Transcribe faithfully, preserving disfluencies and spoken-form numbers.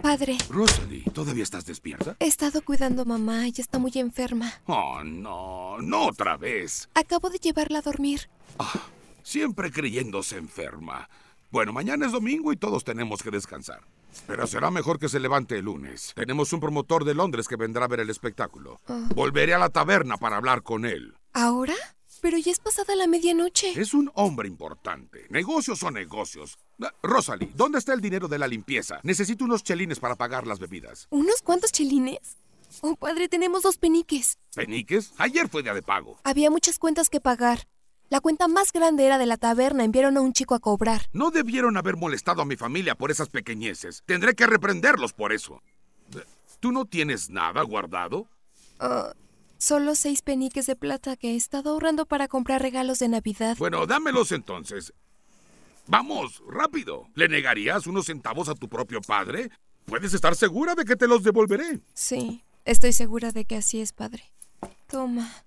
Padre. Rosalie, ¿todavía estás despierta? He estado cuidando a mamá. Ella está muy enferma. Oh, no, no otra vez. Acabo de llevarla a dormir. Ah, siempre creyéndose enferma. Bueno, mañana es domingo y todos tenemos que descansar. Pero será mejor que se levante el lunes. Tenemos un promotor de Londres que vendrá a ver el espectáculo. Oh. Volveré a la taberna para hablar con él. ¿Ahora? Pero ya es pasada la medianoche. Es un hombre importante. Negocios son negocios. Rosalie, ¿dónde está el dinero de la limpieza? Necesito unos chelines para pagar las bebidas. ¿Unos cuantos chelines? Oh, padre, tenemos dos peniques. ¿Peniques? Ayer fue día de pago. Había muchas cuentas que pagar. La cuenta más grande era de la taberna. Enviaron a un chico a cobrar. No debieron haber molestado a mi familia por esas pequeñeces. Tendré que reprenderlos por eso. ¿Tú no tienes nada guardado? Uh, solo seis peniques de plata que he estado ahorrando para comprar regalos de Navidad. Bueno, dámelos entonces. Vamos, rápido. ¿Le negarías unos centavos a tu propio padre? Puedes estar segura de que te los devolveré. Sí, estoy segura de que así es, padre. Toma.